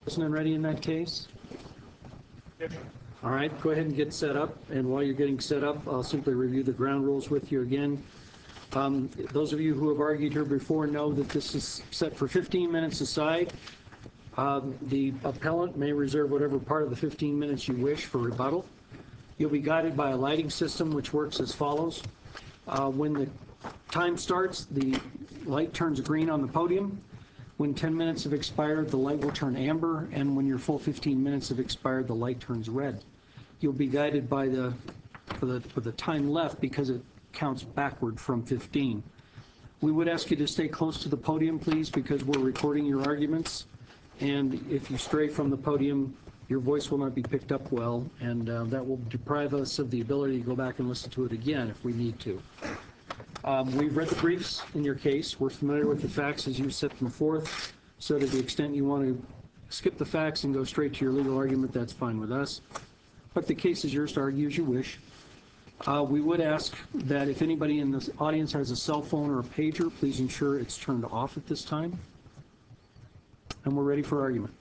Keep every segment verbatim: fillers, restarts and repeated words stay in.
Listening ready in that case? Yes, sir. All right, go ahead and get set up. And while you're getting set up, I'll simply review the ground rules with you again. Um, those of you who have argued here before know that this is set for fifteen minutes aside. Um, the appellant may reserve whatever part of the fifteen minutes you wish for rebuttal. You'll be guided by a lighting system which works as follows. Uh, when the time starts, the light turns green on the podium. When ten minutes have expired, the light will turn amber, and when your full fifteen minutes have expired, the light turns red. You'll be guided by the for the for the time left because it counts backward from fifteen. We would ask you to stay close to the podium, please, because we're recording your arguments, and if you stray from the podium, your voice will not be picked up well, and uh, that will deprive us of the ability to go back and listen to it again if we need to. Um, we've read the briefs in your case. We're familiar with the facts as you set them forth. So to the extent you want to skip the facts and go straight to your legal argument, that's fine with us. But the case is yours to argue as you wish. Uh, we would ask that if anybody in this audience has a cell phone or a pager, please ensure it's turned off at this time. And we're ready for argument.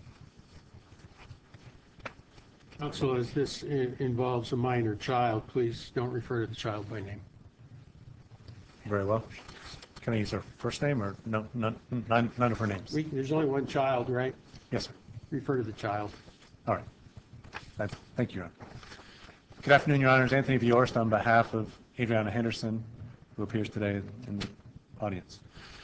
Counsel, as this i- involves a minor child, please don't refer to the child by name. Very well. Can I use her first name or no, none, none, none of her names? We, there's only one child, right? Yes, sir. Refer to the child. All right. That- Thank you, Your Honor. Good afternoon, Your Honors. Anthony Viorst on behalf of Adriana Henderson, who appears today in the audience.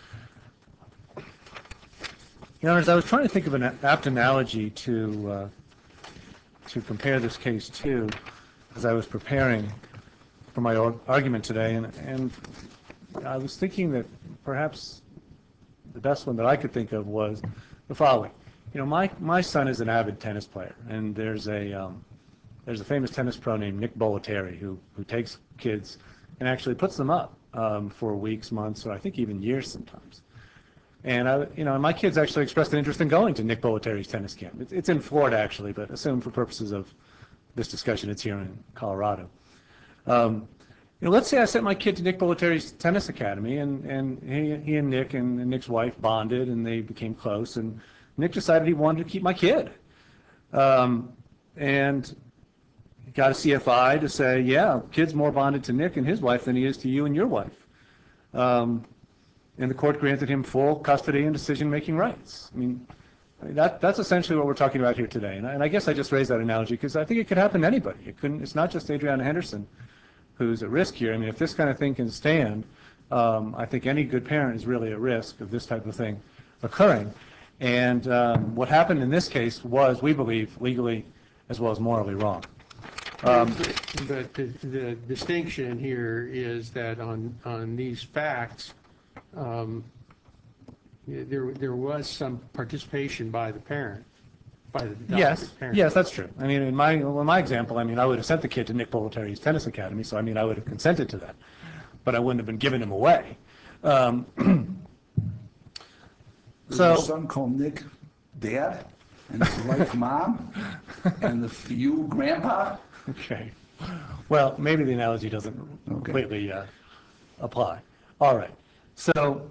Your Honors, I was trying to think of an apt analogy to uh, to compare this case to as I was preparing for my argument today, and, and I was thinking that perhaps the best one that I could think of was the following. You know, my, my son is an avid tennis player, and there's a um, there's a famous tennis pro named Nick Bollettieri who who takes kids and actually puts them up um, for weeks, months, or I think even years sometimes. And I, you know, my kids actually expressed an interest in going to Nick Bollettieri's tennis camp. It's, it's in Florida actually, but assume for purposes of this discussion, it's here in Colorado. Um, you know, let's say I sent my kid to Nick Bollettieri's tennis academy, and, and he, he and Nick and, and Nick's wife bonded, and they became close, and Nick decided he wanted to keep my kid. Um, and got a C F I to say, yeah, kid's more bonded to Nick and his wife than he is to you and your wife. Um, and the court granted him full custody and decision-making rights. I mean, that, that's essentially what we're talking about here today. And I, and I guess I just raised that analogy because I think it could happen to anybody. It couldn't, it's not just Adriana Henderson who's at risk here. I mean, if this kind of thing can stand, um, I think any good parent is really at risk of this type of thing occurring. And um, what happened in this case was, we believe, legally as well as morally wrong. Um, but the, the distinction here is that on, on these facts, um, there, there was some participation by the parent, by the adopted Yes, parent. yes, that's true. I mean, in my, well, in my example, I mean, I would have sent the kid to Nick Bollettieri's tennis academy, so I mean, I would have consented to that, but I wouldn't have been giving him away. Um, Does so, your son call Nick Dad and his wife Mom and the you Grandpa? okay. Well, maybe the analogy doesn't Okay. completely uh, apply. All right. So,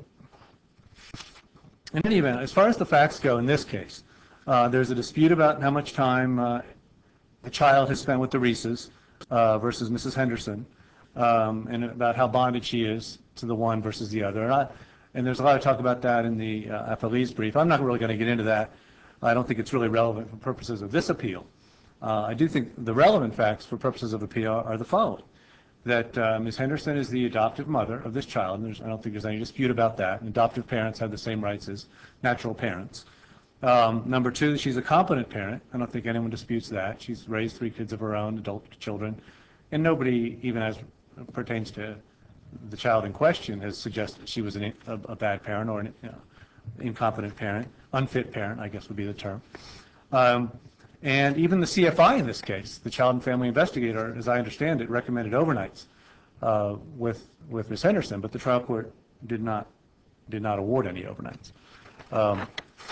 in any event, as far as the facts go in this case, uh, there's a dispute about how much time uh, the child has spent with the Reeses uh, versus Missus Henderson, um, and about how bonded she is to the one versus the other. And, I, and there's a lot of talk about that in the uh, appellee's brief. I'm not really going to get into that. I don't think it's really relevant for purposes of this appeal. Uh, I do think the relevant facts for purposes of appeal are the following. That uh, Miz Henderson is the adoptive mother of this child, and there's, I don't think there's any dispute about that. And adoptive parents have the same rights as natural parents. Um, number two, she's a competent parent. I don't think anyone disputes that. She's raised three kids of her own, adult children, and nobody, even as pertains to the child in question, has suggested she was an, a, a bad parent or an you know, incompetent parent, unfit parent, I guess would be the term. Um, And even the C F I in this case, the child and family investigator, as I understand it, recommended overnights uh, with with Miz Henderson, but the trial court did not did not award any overnights. Um,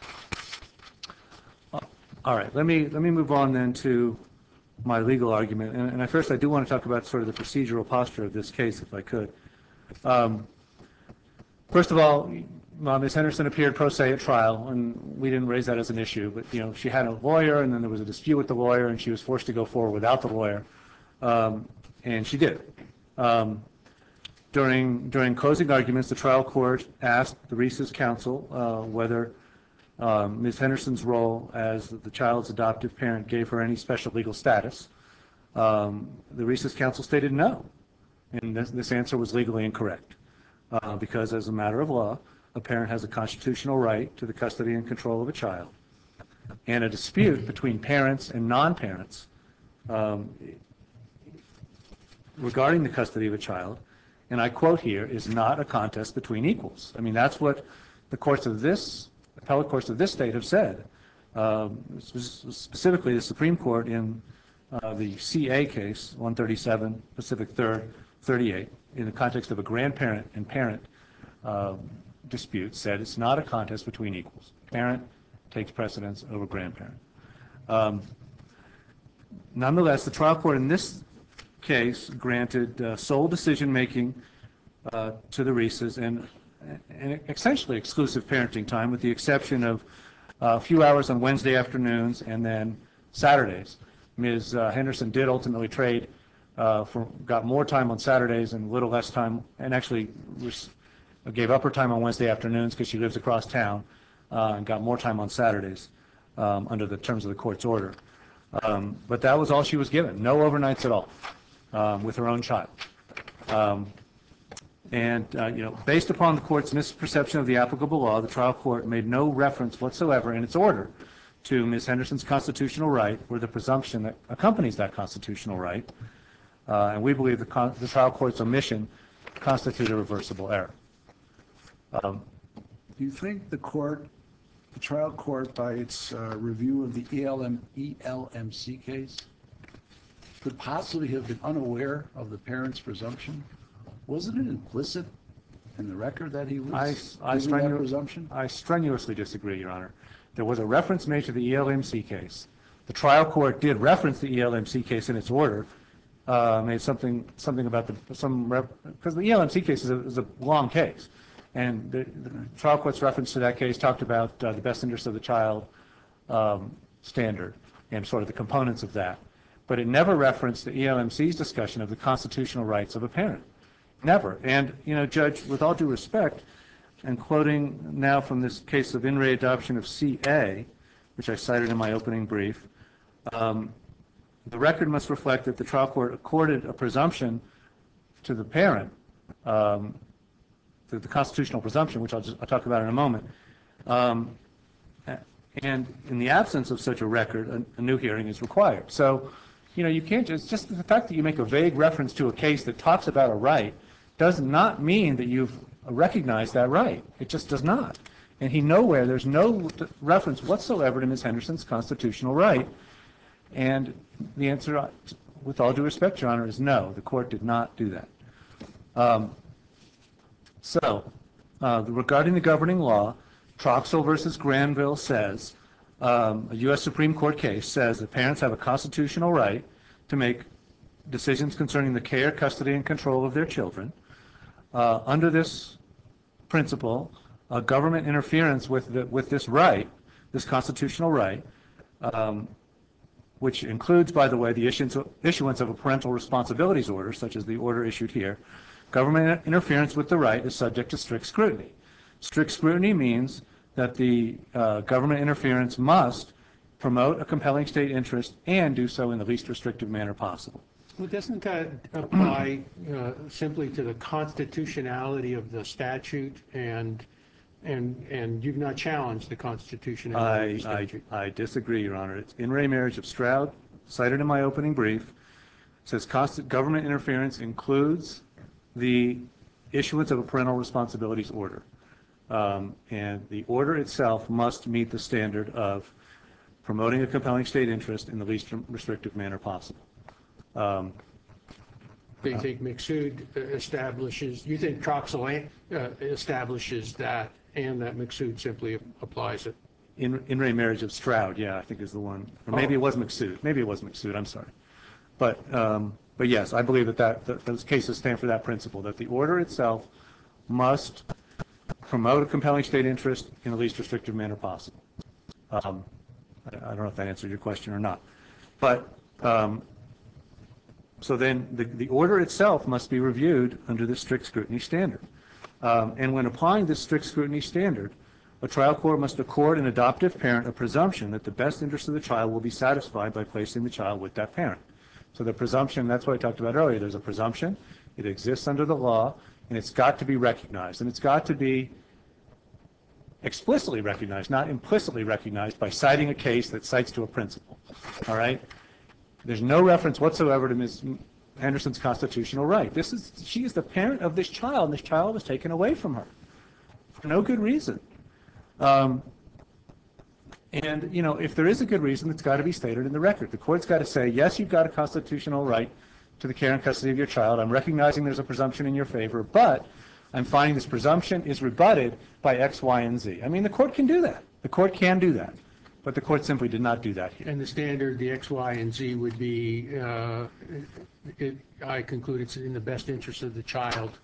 all right, let me let me move on then to my legal argument, and, and at first I do want to talk about sort of the procedural posture of this case, if I could. Um, first of all, well, Miz Henderson appeared pro se at trial, and we didn't raise that as an issue, but, you know, she had a lawyer, and then there was a dispute with the lawyer, and she was forced to go forward without the lawyer, um, and she did. Um, during, during closing arguments, the trial court asked the Reese's counsel uh, whether um, Miz Henderson's role as the child's adoptive parent gave her any special legal status. Um, the Reese's counsel stated no, and this, this answer was legally incorrect, uh, because as a matter of law, a parent has a constitutional right to the custody and control of a child, and a dispute between parents and non-parents um, regarding the custody of a child, and I quote here, is not a contest between equals. I mean, that's what the courts of this, appellate courts of this state have said. Um, specifically, the Supreme Court in uh, the C A case, one thirty-seven Pacific third, thirty-eight, in the context of a grandparent and parent uh, dispute, said it's not a contest between equals. Parent takes precedence over grandparent. Um, nonetheless, the trial court in this case granted uh, sole decision-making uh, to the Reeses and, and essentially exclusive parenting time, with the exception of uh, a few hours on Wednesday afternoons and then Saturdays. Miz Uh, Henderson did ultimately trade uh, for, got more time on Saturdays and a little less time, and actually was, gave up her time on Wednesday afternoons because she lives across town, uh, and got more time on Saturdays um, under the terms of the court's order. Um, but that was all she was given, no overnights at all. Um, with her own child. Um, and, uh, you know, based upon the court's misperception of the applicable law, the trial court made no reference whatsoever in its order to Miz Henderson's constitutional right or the presumption that accompanies that constitutional right. Uh, and we believe the, con the trial court's omission constituted a reversible error. Um, Do you think the court, the trial court, by its uh, review of the E L M, E L M C case, could possibly have been unaware of the parent's presumption? Wasn't it implicit in the record that he was I, I, giving that strenu presumption? I strenuously disagree, Your Honor. There was a reference made to the E L M C case. The trial court did reference the E L M C case in its order, uh, made something something about the some because the E L M C case is a, is a long case, and the, the trial court's reference to that case talked about uh, the best interest of the child um, standard and sort of the components of that. But it never referenced the E L M C's discussion of the constitutional rights of a parent. Never. And, you know, Judge, with all due respect, and quoting now from this case of in re adoption of C A, which I cited in my opening brief, um, the record must reflect that the trial court accorded a presumption to the parent, um, the, the constitutional presumption, which I'll, just, I'll talk about in a moment. Um, and in the absence of such a record, a, a new hearing is required. So, you know, you can't just, just the fact that you make a vague reference to a case that talks about a right does not mean that you've recognized that right. It just does not. And he nowhere, there's no reference whatsoever to Miz Henderson's constitutional right. And the answer, with all due respect, Your Honor, is no, the court did not do that. Um, so, uh, regarding the governing law, Troxell versus Granville says, Um, a U S Supreme Court case says that parents have a constitutional right to make decisions concerning the care, custody, and control of their children. Uh, under this principle, uh, government interference with, the, with this right, this constitutional right, um, which includes, by the way, the issuance of, issuance of a parental responsibilities order, such as the order issued here, government interference with the right is subject to strict scrutiny. Strict scrutiny means that the uh, government interference must promote a compelling state interest and do so in the least restrictive manner possible. Well, doesn't that apply uh, simply to the constitutionality of the statute, and and and you've not challenged the constitutionality of the I, statute? I, I disagree, Your Honor. It's in re Marriage of Stroud, cited in my opening brief. It says constant government interference includes the issuance of a parental responsibilities order. Um, and the order itself must meet the standard of promoting a compelling state interest in the least restrictive manner possible. Um, Do you think McSood establishes, you think Troxell uh, establishes that, and that McSood simply applies it? in, in re Marriage of Stroud, yeah, I think is the one. Or maybe Oh. it was McSood. Maybe it was McSood, I'm sorry. But, um, but yes, I believe that, that, that those cases stand for that principle, that the order itself must promote a compelling state interest in the least restrictive manner possible. Um, I, I don't know if that answered your question or not. But um, so then the, the order itself must be reviewed under the strict scrutiny standard. Um, and when applying this strict scrutiny standard, a trial court must accord an adoptive parent a presumption that the best interest of the child will be satisfied by placing the child with that parent. So the presumption, that's what I talked about earlier, there's a presumption, it exists under the law, and it's got to be recognized. And it's got to be explicitly recognized, not implicitly recognized by citing a case that cites to a principle. All right? There's no reference whatsoever to Miz Henderson's constitutional right. This is, she is the parent of this child, and this child was taken away from her for no good reason. Um, and, you know, if there is a good reason, it's got to be stated in the record. The court's got to say, yes, you've got a constitutional right to the care and custody of your child. I'm recognizing there's a presumption in your favor, but I'm finding this presumption is rebutted by X, Y, and Z. I mean, the court can do that. The court can do that. But the court simply did not do that here. And the standard, the X, Y, and Z would be, uh, it, I conclude it's in the best interest of the child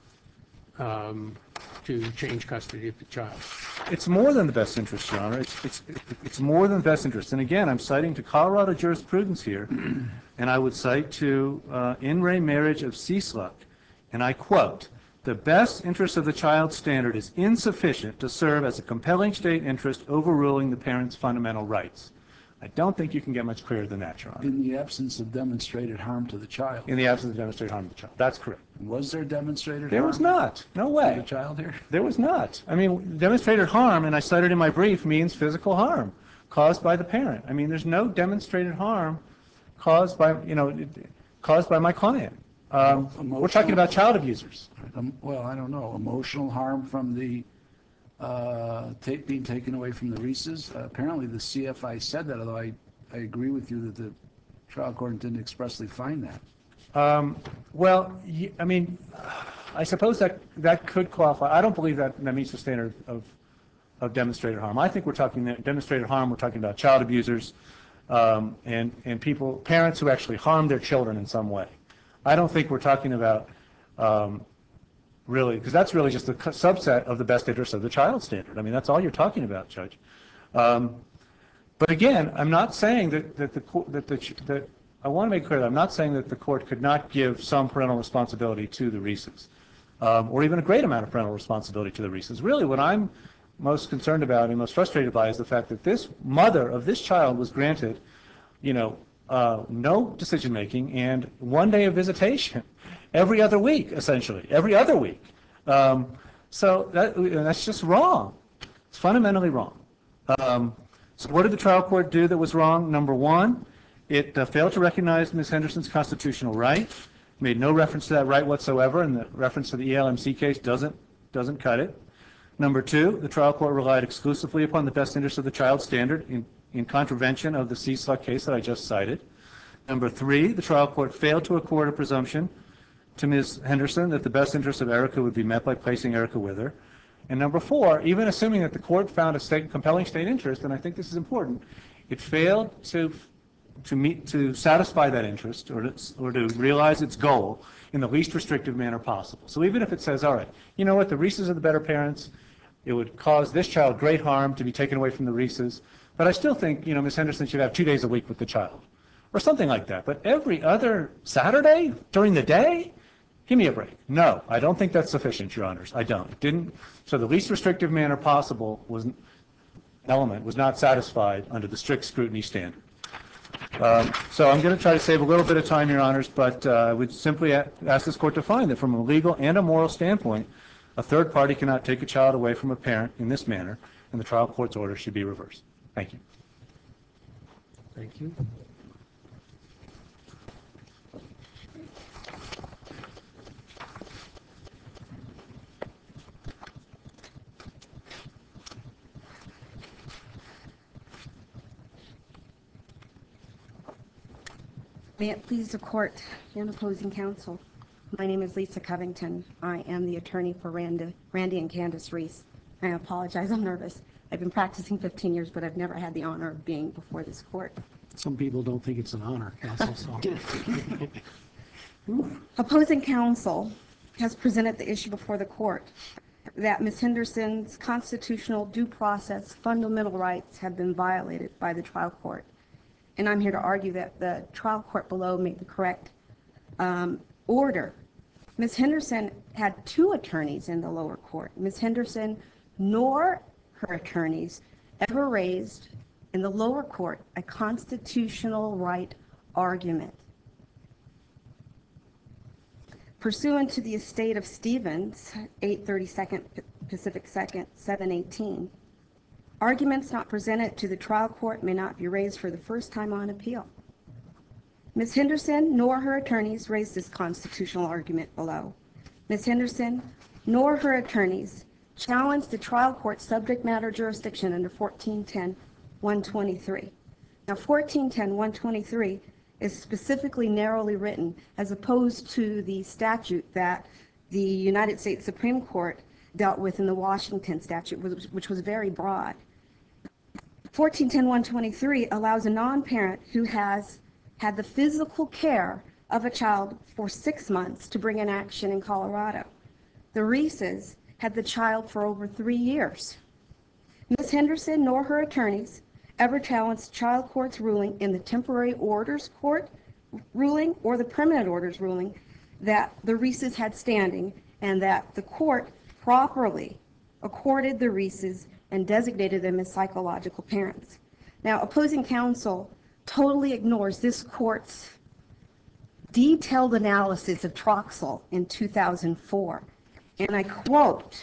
um, to change custody of the child. It's more than the best interest, Your Honor. It's, it's, it's more than the best interest. And again, I'm citing to Colorado jurisprudence here, and I would cite to uh, in re marriage of Cieslak, and I quote, "The best interest of the child standard is insufficient to serve as a compelling state interest overruling the parent's fundamental rights." I don't think you can get much clearer than that, Your Honor. In the absence of demonstrated harm to the child. In the absence of demonstrated harm to the child. That's correct. Was there demonstrated There harm was not. No to way. the child here? There was not. I mean, demonstrated harm, and I cited in my brief, means physical harm caused by the parent. I mean, there's no demonstrated harm caused by, you know, caused by my client. Um, we're talking about child abusers. Um, well, I don't know. Emotional harm from the uh, ta being taken away from the Reeses. Uh, apparently, the C F I said that. Although I, I agree with you that the trial court didn't expressly find that. Um, well, y- I mean, I suppose that that could qualify. I don't believe that that meets the standard of of demonstrated harm. I think we're talking demonstrated harm. We're talking about child abusers um, and and people, parents who actually harm their children in some way. I don't think we're talking about um, really, because that's really just a subset of the best interest of the child standard. I mean, that's all you're talking about, Judge. Um, but again, I'm not saying that that the that the that I want to make clear that I'm not saying that the court could not give some parental responsibility to the Reeses, um, or even a great amount of parental responsibility to the Reeses. Really, what I'm most concerned about and most frustrated by is the fact that this mother of this child was granted, you know, Uh, no decision making and one day of visitation every other week, essentially, every other week. Um, so that, that's just wrong. It's fundamentally wrong. Um, so what did the trial court do that was wrong? Number one, it uh, failed to recognize Miz Henderson's constitutional right, made no reference to that right whatsoever, and the reference to the E L M C case doesn't, doesn't cut it. Number two, the trial court relied exclusively upon the best interest of the child standard in in contravention of the Cieslak case that I just cited. Number three, the trial court failed to accord a presumption to Miz Henderson that the best interest of Erica would be met by placing Erica with her. And number four, even assuming that the court found a state, compelling state interest, and I think this is important, it failed to to meet to satisfy that interest or to, or to realize its goal in the least restrictive manner possible. So even if it says, all right, you know what, the Reeses are the better parents, it would cause this child great harm to be taken away from the Reeses, but I still think, you know, Miz Henderson should have two days a week with the child, or something like that. But every other Saturday during the day, give me a break. No, I don't think that's sufficient, Your Honors. I don't. It didn't. So the least restrictive manner possible was element was not satisfied under the strict scrutiny standard. Um, so I'm going to try to save a little bit of time, Your Honors, but uh, I would simply ask this court to find that from a legal and a moral standpoint, a third party cannot take a child away from a parent in this manner, and the trial court's order should be reversed. Thank you. Thank you. May it please the court and opposing counsel. My name is Lisa Covington. I am the attorney for Randy, Randy and Candace Reese. I apologize, I'm nervous. I've been practicing fifteen years, but I've never had the honor of being before this court. Some people don't think it's an honor, counsel, so. Opposing counsel has presented the issue before the court that Miz Henderson's constitutional due process fundamental rights have been violated by the trial court. And I'm here to argue that the trial court below made the correct um, order. Miz Henderson had two attorneys in the lower court. Miz Henderson nor her attorneys ever raised in the lower court a constitutional right argument. Pursuant to the estate of Stevens, eight thirty-second Pacific second, seven eighteen, arguments not presented to the trial court may not be raised for the first time on appeal. Miz Henderson nor her attorneys raised this constitutional argument below. Miz Henderson nor her attorneys challenged the trial court's subject matter jurisdiction under fourteen ten one twenty-three. Now, fourteen ten one twenty-three is specifically narrowly written as opposed to the statute that the United States Supreme Court dealt with in the Washington statute, which was very broad. fourteen ten one twenty-three allows a non-parent who has had the physical care of a child for six months to bring an action in Colorado. The Reeses had the child for over three years. Miz Henderson nor her attorneys ever challenged trial court's ruling in the temporary orders court ruling or the permanent orders ruling that the Reeses had standing and that the court properly accorded the Reeses and designated them as psychological parents. Now, opposing counsel totally ignores this court's detailed analysis of Troxel in two thousand four. And I quote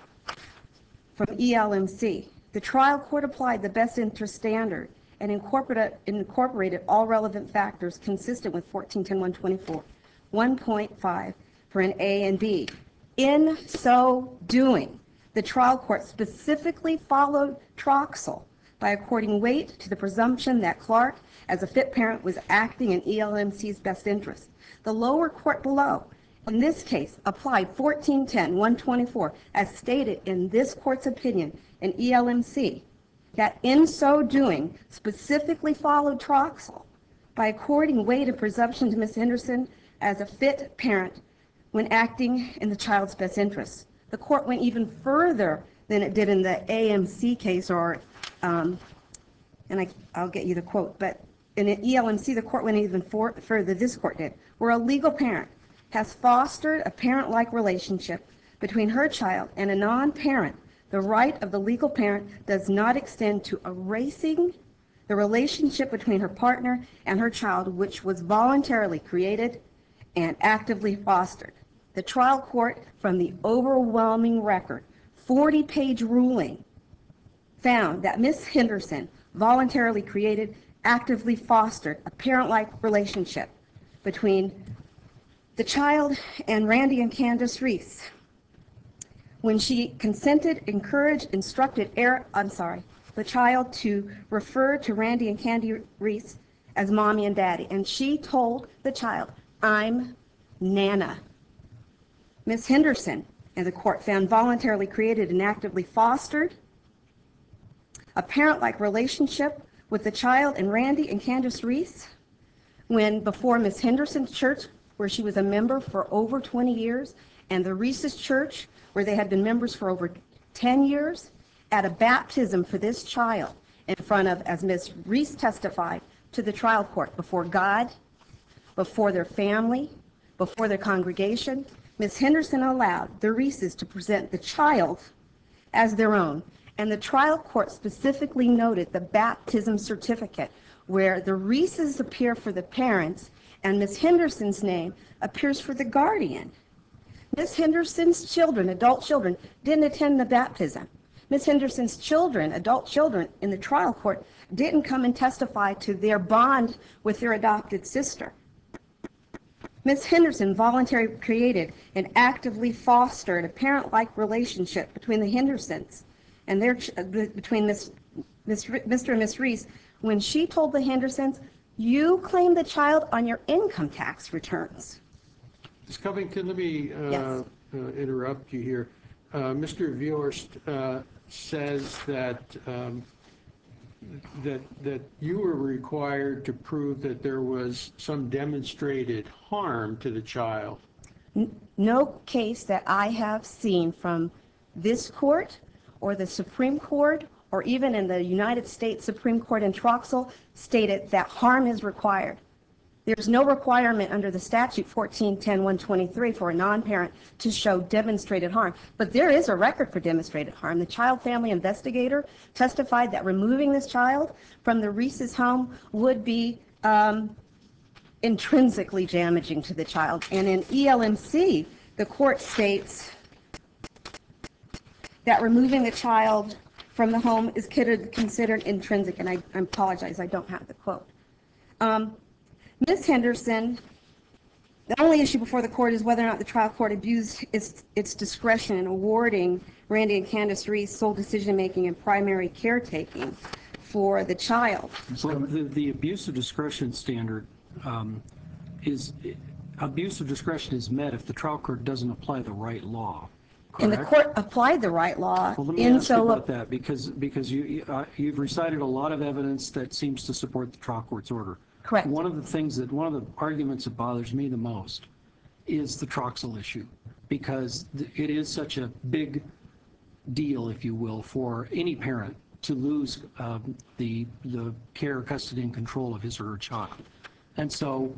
from E L M C, the trial court applied the best interest standard and incorporated, incorporated all relevant factors consistent with fourteen ten one twenty-four, one point five for an A and B. In so doing, the trial court specifically followed Troxel by according weight to the presumption that Clark, as a fit parent, was acting in E L M C's best interest. The lower court below, in this case, applied fourteen ten one twenty-four as stated in this court's opinion in E L M C, that in so doing specifically followed Troxel by according weight and presumption to Miz Henderson as a fit parent when acting in the child's best interest. The court went even further than it did in the A M C case, or, um, and I, I'll get you the quote, but in E L M C, the court went even for, further, this court did, where a legal parent has fostered a parent-like relationship between her child and a non-parent. The right of the legal parent does not extend to erasing the relationship between her partner and her child, which was voluntarily created and actively fostered. The trial court, from the overwhelming record, forty-page ruling, found that Miz Henderson voluntarily created, actively fostered a parent-like relationship between the child and Randy and Candace Reese when she consented, encouraged, instructed, er, I'm sorry, the child to refer to Randy and Candy Reese as mommy and daddy. And she told the child, I'm Nana. Miz Henderson, and the court found, voluntarily created and actively fostered a parent-like relationship with the child and Randy and Candace Reese when, before Miz Henderson's church, where she was a member for over twenty years, and the Reese's church, where they had been members for over ten years, at a baptism for this child in front of, as Miz Reese testified to the trial court, before God, before their family, before their congregation, Miz Henderson allowed the Reeses to present the child as their own. And the trial court specifically noted the baptism certificate, where the Reeses appear for the parents and Miz Henderson's name appears for the guardian. Miz Henderson's children, adult children, didn't attend the baptism. Miz Henderson's children, adult children, in the trial court didn't come and testify to their bond with their adopted sister. Miz Henderson voluntarily created and actively fostered a parent-like relationship between the Hendersons and their ch- between Miz Miz Mister and Miz Reese when she told the Hendersons, you claim the child on your income tax returns. Miz Covington, let me uh, Yes. uh, interrupt you here. Uh, Mister Viorst uh, says that um, that that you were required to prove that there was some demonstrated harm to the child. No case that I have seen from this court or the Supreme Court or even in the United States Supreme Court in Troxel stated that harm is required. There's no requirement under the statute fourteen ten one twenty-three for a non-parent to show demonstrated harm, but there is a record for demonstrated harm. The child family investigator testified that removing this child from the Reese's home would be um, intrinsically damaging to the child. And in E L M C, the court states that removing the child from the home is considered intrinsic, and I, I apologize, I don't have the quote. Um, Miz Henderson, the only issue before the court is whether or not the trial court abused its, its discretion in awarding Randy and Candace Reese sole decision-making and primary caretaking for the child. Well, the, the abuse of discretion standard um, is, abuse of discretion is met if the trial court doesn't apply the right law. And the correct? court applied the right law. Well, let me in ask you so about that, because, because you, uh, you've recited a lot of evidence that seems to support the trial court's order. Correct. One of the things that, one of the arguments that bothers me the most is the Troxel issue, because th- it is such a big deal, if you will, for any parent to lose um, the, the care, custody, and control of his or her child. And so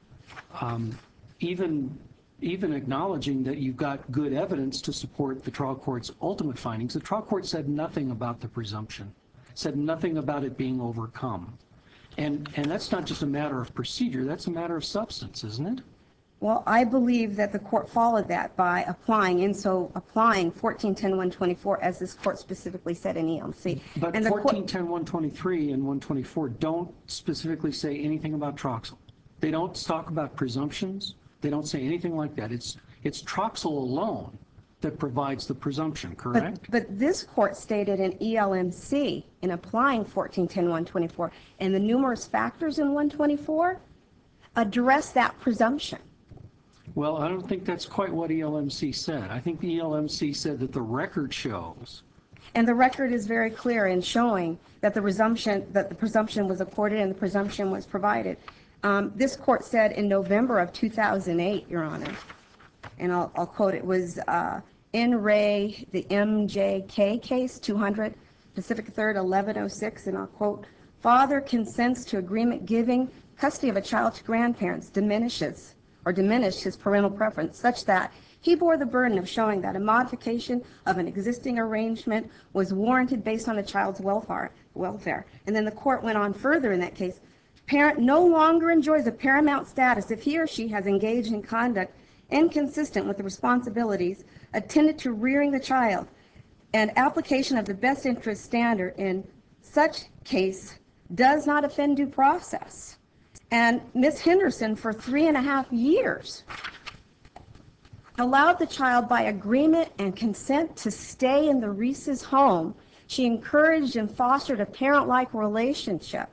um, even, even acknowledging that you've got good evidence to support the trial court's ultimate findings, the trial court said nothing about the presumption, said nothing about it being overcome. And, and that's not just a matter of procedure, that's a matter of substance, isn't it? Well, I believe that the court followed that by applying, and so applying fourteen ten one twenty-four as this court specifically said in E L M C. But and the court- fourteen ten one twenty-three and one twenty-four don't specifically say anything about Troxel. They don't talk about presumptions. They don't say anything like that. It's, it's Troxel alone that provides the presumption, correct? But, but this court stated in E L M C, in applying fourteen ten one twenty-four, and the numerous factors in one twenty-four address that presumption. Well, I don't think that's quite what E L M C said. I think the E L M C said that the record shows. And the record is very clear in showing that the presumption, that the presumption was accorded and the presumption was provided. Um, this court said in November of two thousand eight, Your Honor, and I'll, I'll quote, it was uh, in Ray, the M J K case, two hundred Pacific third, eleven oh six, and I'll quote, father consents to agreement giving custody of a child to grandparents diminishes or diminished his parental preference such that he bore the burden of showing that a modification of an existing arrangement was warranted based on the child's welfare. welfare. And then the court went on further in that case. Parent no longer enjoys a paramount status if he or she has engaged in conduct inconsistent with the responsibilities attended to rearing the child, and application of the best interest standard in such case does not offend due process. And Miz Henderson, for three and a half years, allowed the child by agreement and consent to stay in the Reese's home. She encouraged and fostered a parent-like relationship.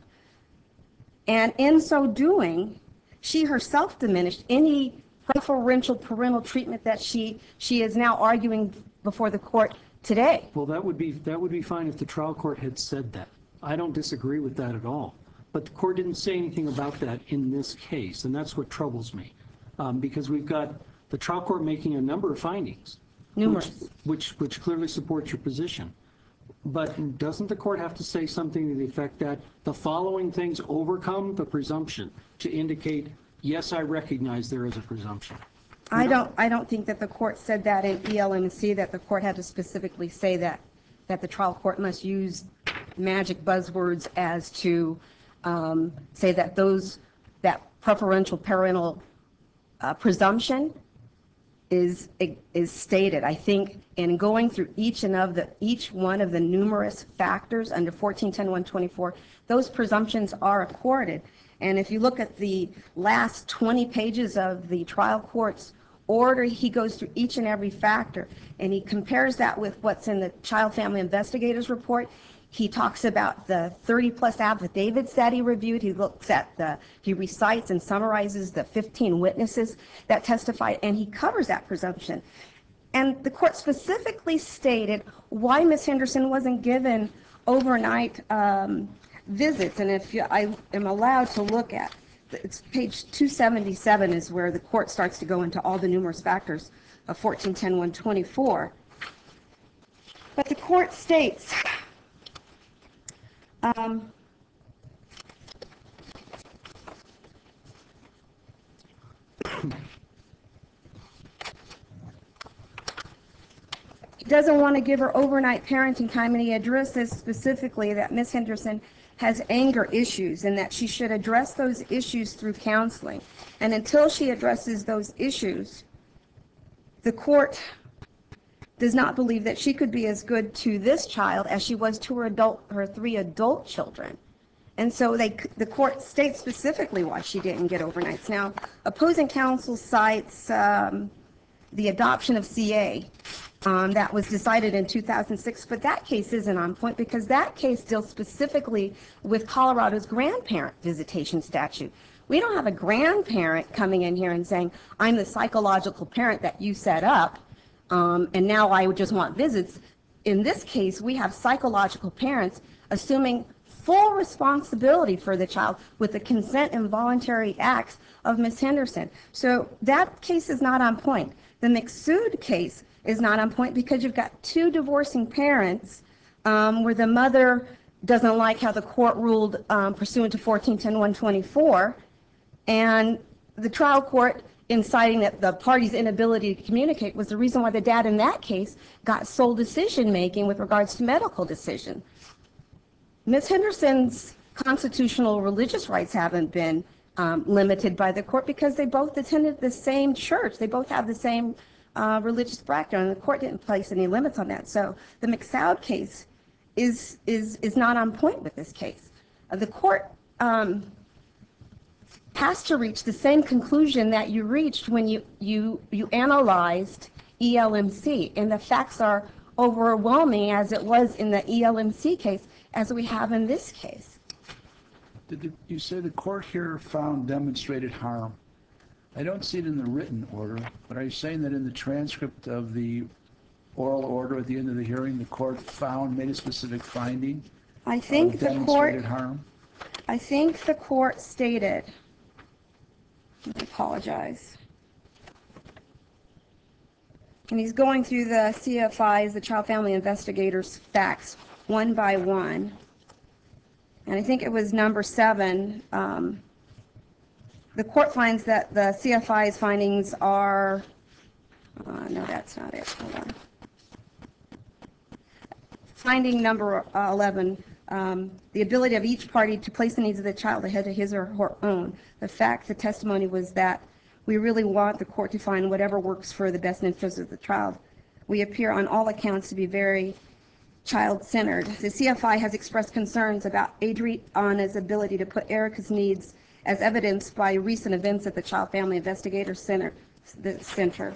And in so doing, she herself diminished any preferential parental treatment that she, she is now arguing before the court today. Well, that would be, that would be fine if the trial court had said that. I don't disagree with that at all. But the court didn't say anything about that in this case, and that's what troubles me. Um, because we've got the trial court making a number of findings. Numerous. Which, which, which clearly supports your position. But doesn't the court have to say something to the effect that the following things overcome the presumption to indicate, yes, I recognize there is a presumption? I don't, I don't think that the court said that in E L M C, that the court had to specifically say that, that the trial court must use magic buzzwords as to um, say that those, that preferential parental uh, presumption is, is stated. I think in going through each and of the, each one of the numerous factors under fourteen ten one twenty-four, those presumptions are accorded. And if you look at the last twenty pages of the trial court's order, he goes through each and every factor, and he compares that with what's in the Child Family Investigators Report. He talks about the thirty plus affidavits that he reviewed. He looks at the, he recites and summarizes the fifteen witnesses that testified, and he covers that presumption. And the court specifically stated why Miz Henderson wasn't given overnight um, visits. And if you, I am allowed to look at, it's page two seventy-seven is where the court starts to go into all the numerous factors of fourteen ten one twenty-four. But the court states, um, he doesn't want to give her overnight parenting time, and he addresses specifically that Miz Henderson has anger issues and that she should address those issues through counseling. And until she addresses those issues, the court does not believe that she could be as good to this child as she was to her adult, her three adult children. And so they, the court states specifically why she didn't get overnights. Now, opposing counsel cites um, the adoption of C A um, that was decided in two thousand six, but that case isn't on point because that case deals specifically with Colorado's grandparent visitation statute. We don't have a grandparent coming in here and saying, I'm the psychological parent that you set up, um, and now I would just want visits. In this case, we have psychological parents assuming full responsibility for the child with the consent and voluntary acts of Miz Henderson. So that case is not on point. The McSood case is not on point because you've got two divorcing parents um, where the mother doesn't like how the court ruled um, pursuant to fourteen ten one twenty-four, and the trial court, in citing that the party's inability to communicate, was the reason why the dad in that case got sole decision making with regards to medical decision. Miz Henderson's constitutional religious rights haven't been um, limited by the court because they both attended the same church. They both have the same uh, religious background, and the court didn't place any limits on that. So the McSoud case is is is not on point with this case. Uh, the court um, has to reach the same conclusion that you reached when you you you analyzed E L M C, and the facts are overwhelming as it was in the E L M C case as we have in this case. Did the, you say the court here found demonstrated harm? I don't see it in the written order, but are you saying that in the transcript of the oral order at the end of the hearing, the court found, made a specific finding I think of the demonstrated court, harm? I think the court stated, I apologize. And he's going through the C F Is, the Child Family Investigators facts, one by one. And I think it was number seven. Um, the court finds that the C F I's findings are, uh, no, that's not it. Hold on. Finding number uh, eleven, um, the ability of each party to place the needs of the child ahead of his or her own. The fact, the testimony was that we really want the court to find whatever works for the best interest of the child. We appear on all accounts to be very child-centered. The C F I has expressed concerns about Adriana's ability to put Erica's needs as evidenced by recent events at the Child Family Investigator Center. The center.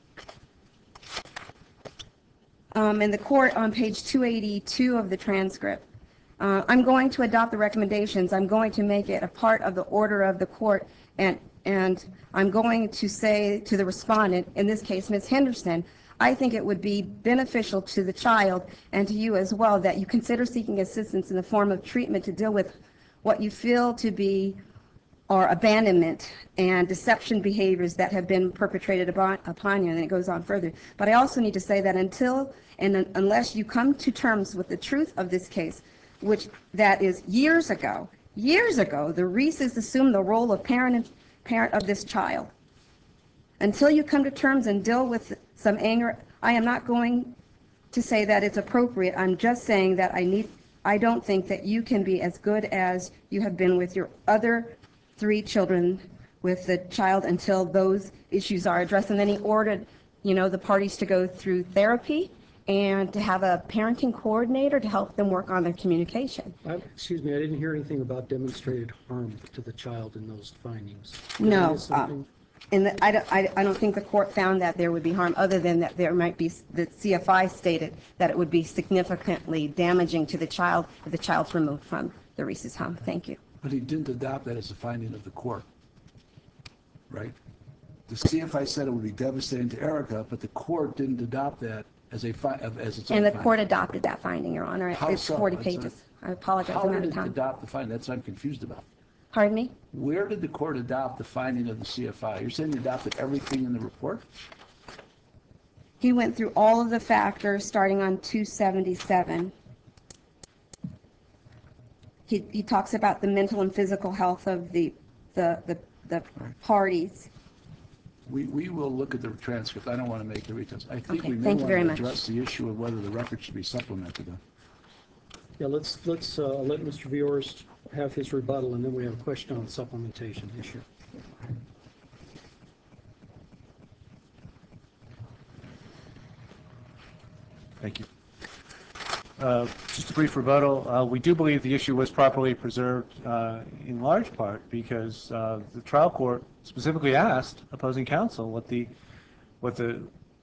Um, in the court on page two eighty-two of the transcript, uh, I'm going to adopt the recommendations. I'm going to make it a part of the order of the court, and and I'm going to say to the respondent, in this case, Miz Henderson, I think it would be beneficial to the child and to you as well that you consider seeking assistance in the form of treatment to deal with what you feel to be or abandonment and deception behaviors that have been perpetrated upon, upon you, and it goes on further. But I also need to say that until and un- unless you come to terms with the truth of this case, which that is years ago, years ago, the Reeses assumed the role of parent and parent of this child. Until you come to terms and deal with some anger, I am not going to say that it's appropriate. I'm just saying that I need, I don't think that you can be as good as you have been with your other three children with the child until those issues are addressed. And then he ordered, you know, the parties to go through therapy and to have a parenting coordinator to help them work on their communication. I- Excuse me, I didn't hear anything about demonstrated harm to the child in those findings. Did I No, miss something? um, and the- I don't, I, I don't think the court found that there would be harm, other than that there might be, the C F I stated that it would be significantly damaging to the child if the child's removed from the Reese's home. Thank you. But he didn't adopt that as a finding of the court, right? The C F I said it would be devastating to Erica, but the court didn't adopt that as a fi- as its own And the finding. court adopted that finding, Your Honor. How It's so? forty It's pages. a- I apologize, How I'm out did of it time. adopt the finding? That's what I'm confused about. Pardon me? Where did the court adopt the finding of the C F I? You're saying they adopted everything in the report? He went through all of the factors starting on two seventy-seven. He, he talks about the mental and physical health of the, the, the, the parties. We, we will look at the transcript. I don't want to make every test. I think Okay, we may thank you want very to much. address the issue of whether the record should be supplemented. Yeah, let's, let's uh, let Mister Viorst have his rebuttal, and then we have a question on the supplementation issue. Thank you. Uh, Just a brief rebuttal. Uh, We do believe the issue was properly preserved uh, in large part because uh, the trial court specifically asked opposing counsel what the, what the,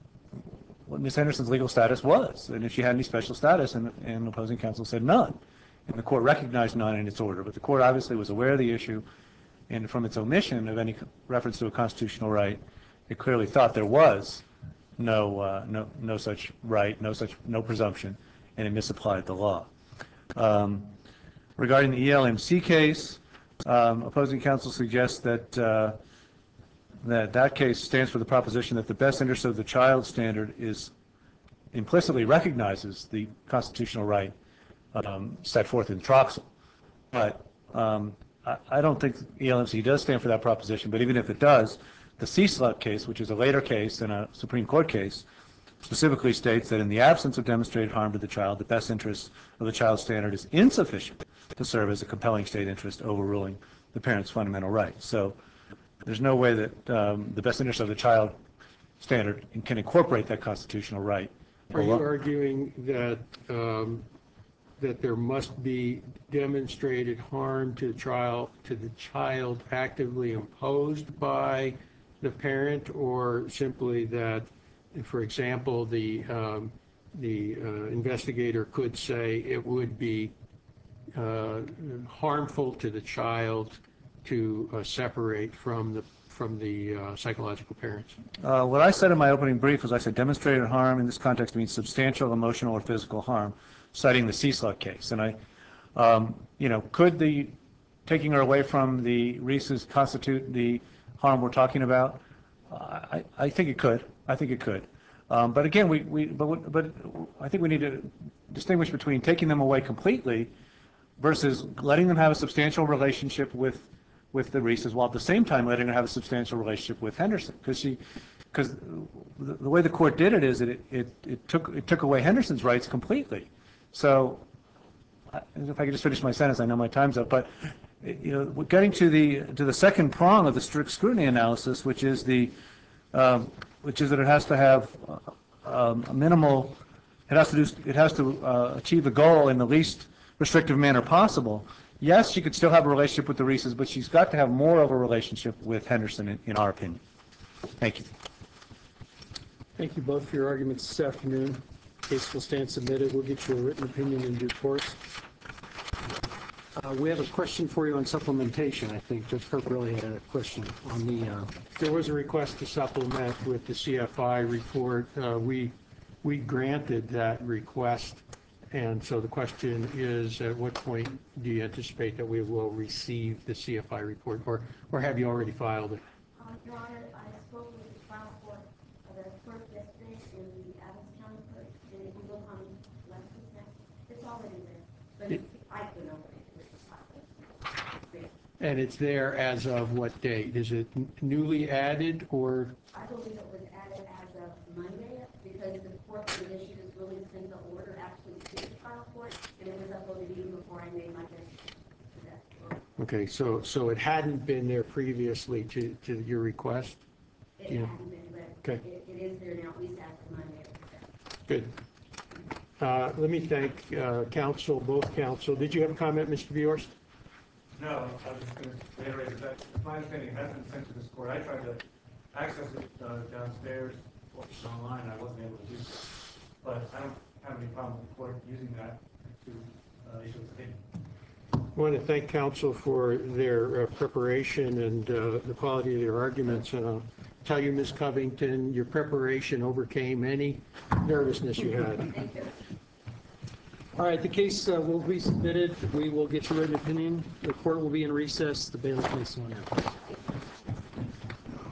what Miz Henderson's legal status was, and if she had any special status, and, and opposing counsel said none. And the court recognized none in its order, but the court obviously was aware of the issue, and from its omission of any reference to a constitutional right, it clearly thought there was no, uh, no, no such right, no such, no presumption, and it misapplied the law. Um, regarding the E L M C case, um, opposing counsel suggests that uh, that that case stands for the proposition that the best interest of the child standard is implicitly recognizes the constitutional right um, set forth in Troxel. But um, I, I don't think E L M C does stand for that proposition, but even if it does, the C-Slut case, which is a later case than a Supreme Court case, specifically states that in the absence of demonstrated harm to the child, the best interest of the child standard is insufficient to serve as a compelling state interest overruling the parent's fundamental rights. So there's no way that um, the best interest of the child standard can incorporate that constitutional right. Are you arguing that um, that there must be demonstrated harm to the child to the child actively imposed by the parent, or simply that, for example, the um, the uh, investigator could say it would be uh, harmful to the child to uh, separate from the from the uh, psychological parents? Uh, what I said in my opening brief was I said demonstrated harm in this context means substantial emotional or physical harm, citing the C-Slut case. And I, um, you know, could the taking her away from the Reese's constitute the harm we're talking about? I, I think it could. I think it could. Um, but again, we, we but, but I think we need to distinguish between taking them away completely versus letting them have a substantial relationship with with the Reeses, while at the same time letting her have a substantial relationship with Henderson, because she, because the, the way the court did it is that it, it, it took it took away Henderson's rights completely. So, I- if I could just finish my sentence, I know my time's up. But you know, we're getting to the to the second prong of the strict scrutiny analysis, which is the um, which is that it has to have uh, um, a minimal, it has to do, it has to uh, achieve the goal in the least restrictive manner possible. Yes, she could still have a relationship with the Reeses, but she's got to have more of a relationship with Henderson, in, in our opinion. Thank you. Thank you both for your arguments this afternoon. Case will stand submitted. We'll get you a written opinion in due course. Uh, we have a question for you on supplementation, I think. Judge Kirk really had a question on the... Uh, There was a request to supplement with the C F I report. Uh, We, we granted that request, and so the question is, at what point do you anticipate that we will receive the C F I report, or, or have you already filed it? Um, Your Honor, I spoke with the trial court, uh, the clerk yesterday in the Adams County clerk, and if you look on Lester's next, it's already there. But It- I can open it with the file. And it's there as of what date? Is it n- newly added, or, I believe it was added as of Monday, because the court had issued its ruling sent the order actually to the trial court, and it was uploaded even before I made my visit to that. okay, so, so it hadn't been there previously to, to your request? It Yeah. hadn't been, but Okay. it, it is there now, at least as of Monday. Good. Uh, Let me thank uh, counsel, both counsel. Did you have a comment, Mister Viorst? No, I was just going to reiterate that my understanding it has been sent to this court. I tried to access it uh, downstairs or online, and I wasn't able to do so. But I don't have any problem with the court using that to uh, issue its opinion. I want to thank counsel for their uh, preparation and uh, the quality of their arguments. And I'll tell you, Miz Covington, your preparation overcame any nervousness you had. Thank you. all right, the case uh, will be submitted. We will get your written opinion. The court will be in recess. The bailiff may sworn in.